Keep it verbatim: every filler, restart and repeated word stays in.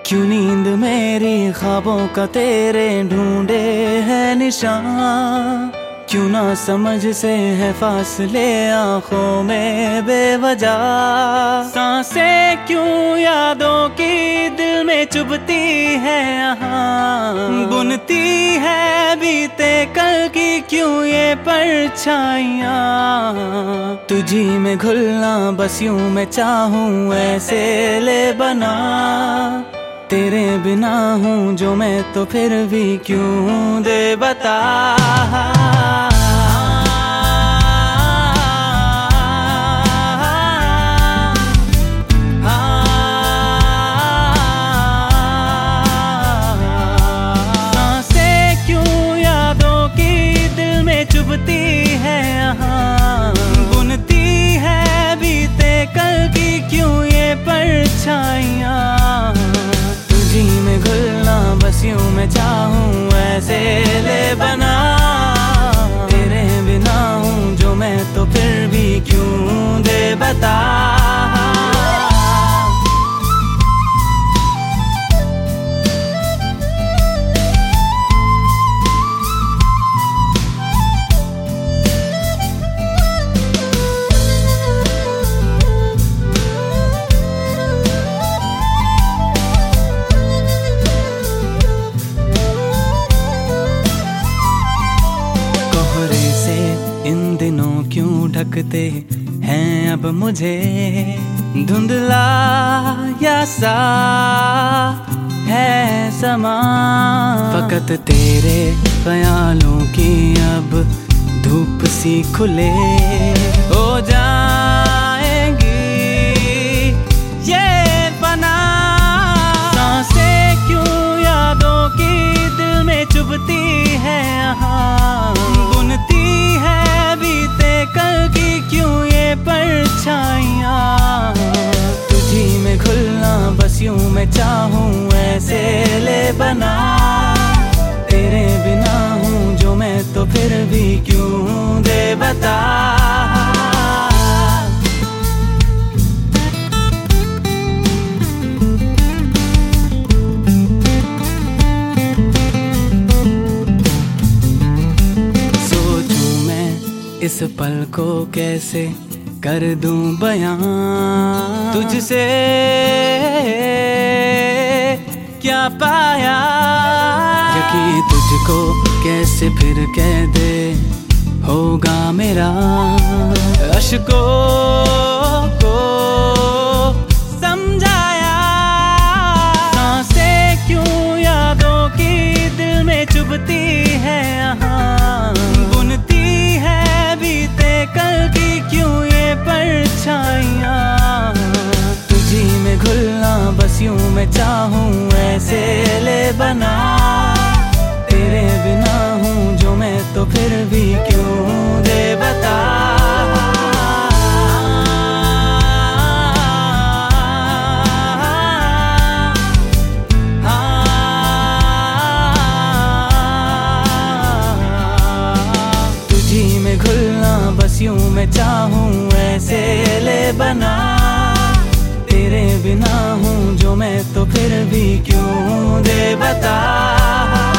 क्यों नींद मेरी ख्वाबों का तेरे ढूंढे है निशान, क्यों ना समझ से है फासले आंखों में बेवजह। सांसें क्यों यादों की दिल में चुभती है यहाँ, बुनती है बीते कल की क्यों ये परछाइयाँ। तुझी में घुलना बस यूं मैं चाहूँ ऐसे ले बना, तेरे बिना हूँ जो मैं तो फिर भी क्यों दे बता। सांसें क्यों यादों की दिल में चुभती है यहाँ, बुनती है बीते कल की क्यों ये परछाइयाँ। तुझी में घुलना बस यूं मैं चाहूँ ऐसे ले बना, तेरे बिना हूँ जो मैं तो फिर भी क्यों दे बता। इन दिनों क्यों ढकते हैं अब मुझे, धुंधला या सा है समा। फकत तेरे ख्यालों की अब धूप सी खुले हो जाएंगी ये फना। सांसें क्यों यादों की दिल में चुभती है यहाँ, बुनती है बीते कल की क्यों ये परछाइयाँ। तुझी में घुलना बस यूं मैं चाहूँ ऐसे ले बना, तेरे बिना हूँ जो मैं तो फिर भी क्यों दे बता। इस पल को कैसे कर दूं बयां, तुझसे क्या पाया। यकीन तुझको कैसे फिर कह दे होगा मेरा, अश्कों को समझाया। सांसें क्यों यादों की दिल में चुभती है यहाँ, बुनती बीते कल की क्यों ये परछाइयाँ। तुझी में घुलना बस यूं मैं चाहूँ ऐसे ले बना, तेरे बिना हूँ जो मैं तो फिर भी क्यों दे बता। बस यूं मैं चाहूँ ऐसे ले बना, तेरे बिना हूँ जो मैं तो फिर भी क्यों दे बता।